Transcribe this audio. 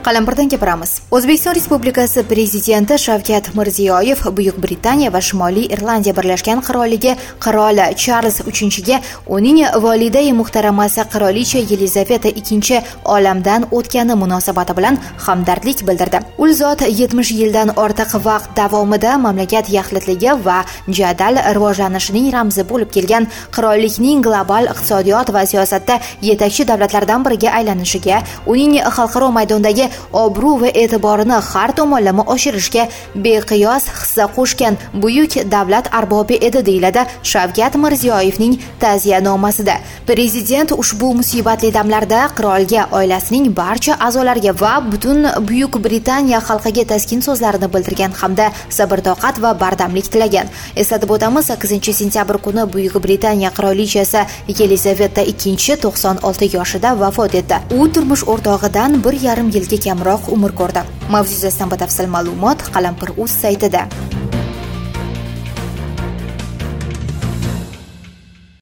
Qalampirdan gapiramiz. O'zbekiston Respublikasi Prezidenti Shavkat Mirziyoyev Buyuk Britaniya va Shimoliy Irlandiya Birlashgan Qirolligi qiroli Charlz III uning volidai muhtaramasi qirolicha Yelizaveta II olamdan o'tgani munosabati bilan hamdardlik bildirdi. U zot 70 yildan ortiq vaqt davomida mamlakat yaxlitligi va jadal rivojlanishining ramzi bo'lib kelgan qirollikning global iqtisodiyot va siyosatda yetakchi davlatlardan biriga aylanishiga, uning xalqaro maydondagi obro' va e'tiborini har tomonlama oshirishga beqiyos hissa qo'shgan buyuk davlat arbobi edi, deyiladi Shavkat Mirziyoyevning ta'ziyanomasida. Prezident ushbu musibatli damlarda qirolga, oilasining barcha a'zolariga va butun Buyuk Britaniya xalqiga taskin so'zlarini bildirgan hamda sabr-toqat va bardamlik tilagan. Eslatib o'tamiz, 8-sentyabr kuni Buyuk Britaniya qirolichasi Yelizaveta II 96 yoshida vafot etdi. U turmush o'rtog'idan 1,5 yilga kamroq umr ko'rdi. Mavzu yuzasidan batafsil ma'lumot Qalampir.uz saytida.